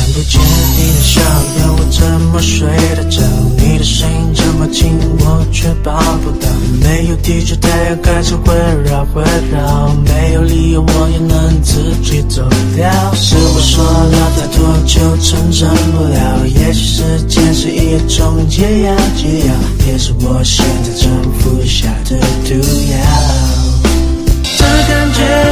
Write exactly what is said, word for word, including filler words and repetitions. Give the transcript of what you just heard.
不见你的笑容，我怎么睡得着？你的声音这么近，我却抱不到。没有地球，太阳还是会绕会绕，没有理由我也能自己走掉。是我说了太多就成真不了，也许时间是一种解药，解药也是我现在正服下的毒药。这感觉